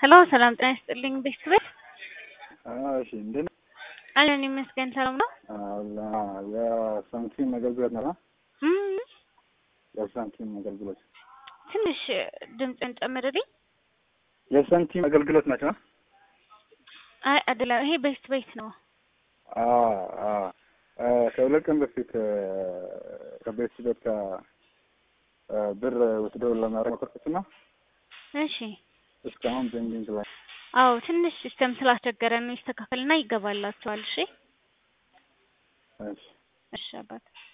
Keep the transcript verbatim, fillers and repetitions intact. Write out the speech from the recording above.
ሄሎ ሰላም ጤና ይስጥልኝ ቤተሰብ እሺ እንዴት ነው? አለን ይመስገን ሰላም ነው። አላ የሳንቲም አገልግሎት ነው። እም የሳንቲም አገልግሎት ትንሽ ድምፅን ጨምርልኝ። የሳንቲም አገልግሎት ናቸው። አይ አይደለም ይሄ ቤት ቤት ነው። አ አ ከሁለት ቀን በፊት ከቤት ቤት ብር ወስደው ለማረግ ሞከርኩና እሺ እስካሁን ፔንዲንግ ላይ አዎ ትንሽ ሲስተም ስላስቸገረን ነው ይስተካከልና ይገባላችኋል። እሺ እሺ እሺ አባት